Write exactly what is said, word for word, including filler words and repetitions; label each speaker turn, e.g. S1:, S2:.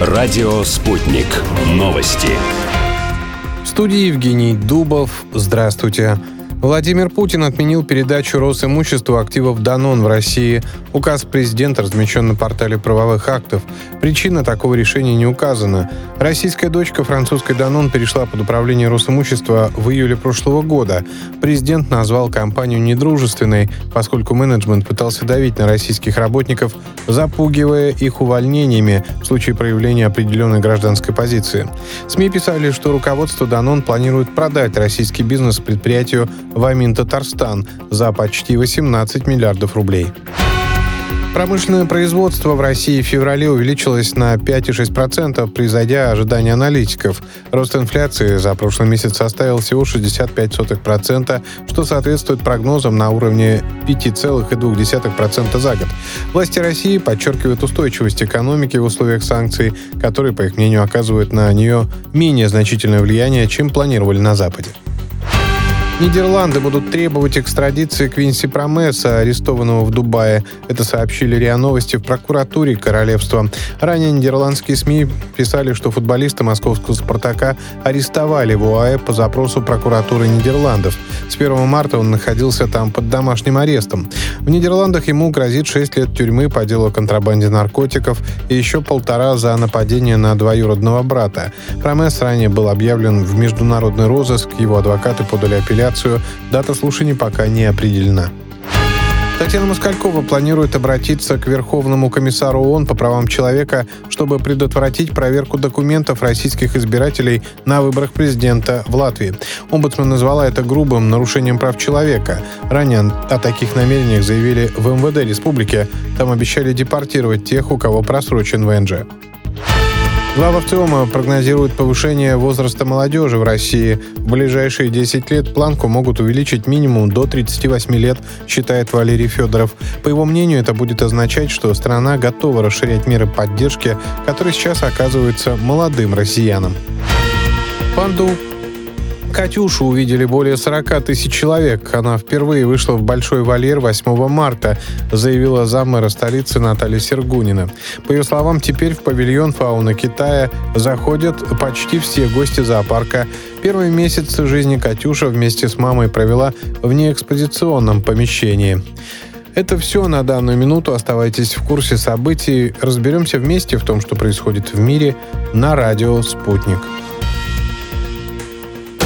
S1: Радио «Спутник». Новости.
S2: В студии Евгений Дубов. Здравствуйте. Владимир Путин отменил передачу Росимуществу активов Данон в России. Указ президента размещен на портале правовых актов. Причина такого решения не указана. Российская дочка французской Данон перешла под управление Росимущества в июле прошлого года. Президент назвал компанию недружественной, поскольку менеджмент пытался давить на российских работников, запугивая их увольнениями в случае проявления определенной гражданской позиции. СМИ писали, что руководство Данон планирует продать российский бизнес предприятию в Амин-Татарстан за почти восемнадцать миллиардов рублей. Промышленное производство в России в феврале увеличилось на пять целых шесть десятых процента, превзойдя ожидания аналитиков. Рост инфляции за прошлый месяц составил всего шестьдесят пять сотых процента, что соответствует прогнозам на уровне пять целых две десятых процента за год. Власти России подчеркивают устойчивость экономики в условиях санкций, которые, по их мнению, оказывают на нее менее значительное влияние, чем планировали на Западе. Нидерланды будут требовать экстрадиции Квинси Промесса, арестованного в Дубае. Это сообщили РИА Новости в прокуратуре королевства. Ранее нидерландские СМИ писали, что футболиста московского «Спартака» арестовали в ОАЭ по запросу прокуратуры Нидерландов. С первого марта он находился там под домашним арестом. В Нидерландах ему грозит шесть лет тюрьмы по делу о контрабанде наркотиков и еще полтора за нападение на двоюродного брата. Промесс ранее был объявлен в международный розыск, его адвокаты подали апелляцию. Дата слушаний пока не определена. Татьяна Москалькова планирует обратиться к Верховному комиссару ООН по правам человека, чтобы предотвратить проверку документов российских избирателей на выборах президента в Латвии. Омбудсмен назвала это грубым нарушением прав человека. Ранее о таких намерениях заявили в эм вэ дэ республики. Там обещали депортировать тех, у кого просрочен вэ эн жэ. Глава ВЦИОМа прогнозирует повышение возраста молодежи в России. В ближайшие десять лет планку могут увеличить минимум до тридцати восьми лет, считает Валерий Федоров. По его мнению, это будет означать, что страна готова расширять меры поддержки, которые сейчас оказываются молодым россиянам. Панду Катюшу увидели более сорока тысяч человек. Она впервые вышла в большой вольер восьмого марта, заявила заммэра столицы Наталья Сергунина. По ее словам, теперь в павильон фауны Китая заходят почти все гости зоопарка. Первые месяцы жизни Катюша вместе с мамой провела в неэкспозиционном помещении. Это все на данную минуту. Оставайтесь в курсе событий. Разберемся вместе в том, что происходит в мире, на радио «Спутник».